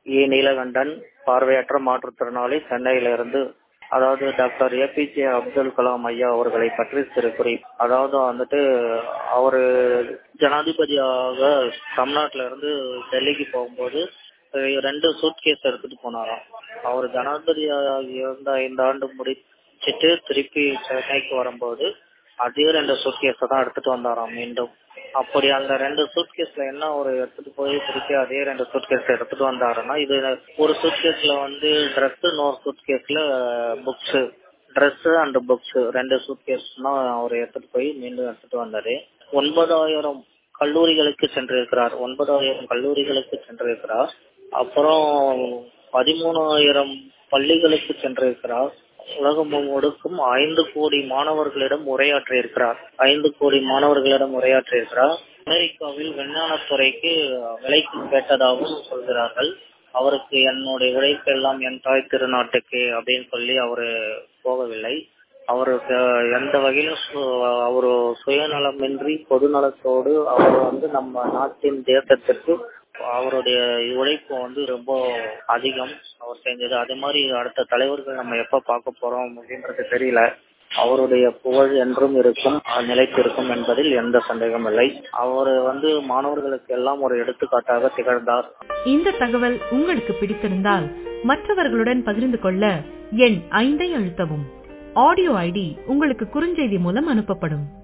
நீலகண்டன், பார்வையற்ற மாற்றுத்திறனாளி, சென்னையிலிருந்து. அதாவது டாக்டர் ஏபிஜே அப்துல் கலாம் ஐயா அவர்களை பற்றி சிறு குறிப்பு. அதாவது வந்துட்டு அவரு ஜனாதிபதியாக தமிழ்நாட்டில இருந்து டெல்லிக்கு போகும்போது 2 சூட்கேஸ் எடுத்துட்டு போனாராம். அவர் ஜனாதிபதியாக இருந்த 5 ஆண்டு முடிச்சிட்டு திருப்பி சென்னைக்கு வரும்போது அதே 2 சூட்கேஸை தான் எடுத்துட்டு வந்தாராம் மீண்டும். அப்படி அந்த 2 சூட்கேஸ்ல என்ன ஒரு எடுத்துட்டு போய் திருப்பி அதே 2 சூட்கேஸ் எடுத்துட்டு வந்தாருன்னா, இது ஒரு சூட்கேஸ்ல வந்து ட்ரெஸ், இன்னொரு சூட்கேஸ்ல books, dress and books 2 suitcase தான் அவர் எடுத்துட்டு போய் மீண்டும் எடுத்துட்டு வந்தாரு. 9,000 கல்லூரிகளுக்கு சென்றிருக்கிறார். 9,000 கல்லூரிகளுக்கு சென்றிருக்கிறார். அப்புறம் 13,000 பள்ளிகளுக்கு சென்றிருக்கிறார். உலகம் முழுக்கும் 5 கோடி மாணவர்களிடம் உரையாற்றியிருக்கிறார். 5 கோடி மாணவர்களிடம் உரையாற்றியிருக்கிறார். அமெரிக்காவில் விஞ்ஞானத்துறைக்கு விலைக்கு கேட்டதாகவும் சொல்கிறார்கள். அவருக்கு என்னுடைய உழைப்பெல்லாம் என் தாய் திருநாட்டுக்கு அப்படின்னு சொல்லி அவரு போகவில்லை. அவருக்கு எந்த வகையிலும் அவரு சுயநலமின்றி பொதுநலத்தோடு அவர் வந்து நம்ம நாட்டின் தேசத்திற்கு அவருடைய உழைப்பு வந்து ரொம்ப அதிகம் அவர் செஞ்சது. அதே மாதிரி அடுத்த தலைவர்கள் நம்ம எப்ப பார்க்க போறோம் அப்படின்றது தெரியல. அவருடைய புகழ் என்றும் இருக்கும், நிலைத்திருக்கும் என்பதில் எந்த சந்தேகம் இல்லை. அவர் வந்து மாணவர்களுக்கு எல்லாம் ஒரு எடுத்துக்காட்டாக திகழ்ந்தார். இந்த தகவல் உங்களுக்கு பிடித்திருந்தால் மற்றவர்களுடன் பகிர்ந்து கொள்ள எண் 5 அழுத்தவும். ஆடியோ ஐடி உங்களுக்கு குறுஞ்செய்தி மூலம் அனுப்பப்படும்.